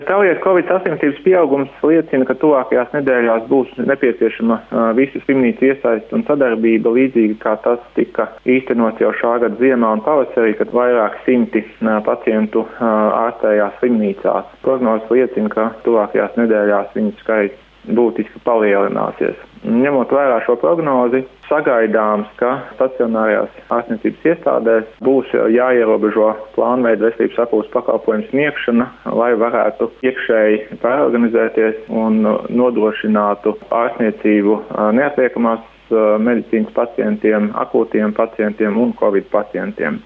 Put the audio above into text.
Straujies Covid saslimstības pieaugums liecina, ka tuvākajās nedēļās būs nepieciešama visu slimnīcu iesaiste un sadarbība, līdzīgi kā tas tika īstenots jau šā gada ziemā un pavasarī, kad vairāk simti pacientu ārstējās slimnīcās. Prognozes liecina, ka tuvākajās nedēļās viņu skaits būtiski palielināsies. Ņemot vērā šo prognozi, sagaidāms, ka stacionārajās ārstniecības iestādēs būs jāierobežo plānveida veselības aprūpes pakalpojumu sniegšana, lai varētu iekšēji pārorganizēties un nodrošinātu ārstniecību neatliekamās medicīnas pacientiem, akūtiem pacientiem un Covid pacientiem.